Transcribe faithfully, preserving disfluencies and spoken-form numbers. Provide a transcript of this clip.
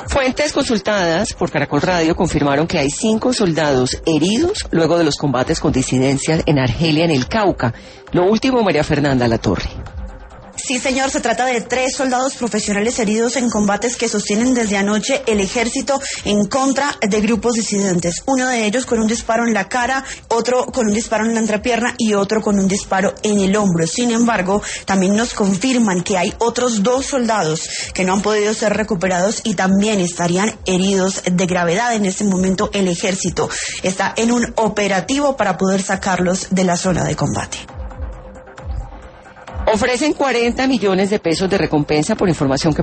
Fuentes consultadas por Caracol Radio confirmaron que hay cinco soldados heridos luego de los combates con disidencias en Argelia, en el Cauca. Lo último, María Fernanda Latorre. Sí, señor, se trata de tres soldados profesionales heridos en combates que sostienen desde anoche el ejército en contra de grupos disidentes. Uno de ellos con un disparo en la cara, otro con un disparo en la entrepierna y otro con un disparo en el hombro. Sin embargo, también nos confirman que hay otros dos soldados que no han podido ser recuperados y también estarían heridos de gravedad. En este momento el ejército está en un operativo para poder sacarlos de la zona de combate. Ofrecen cuarenta millones de pesos de recompensa por información que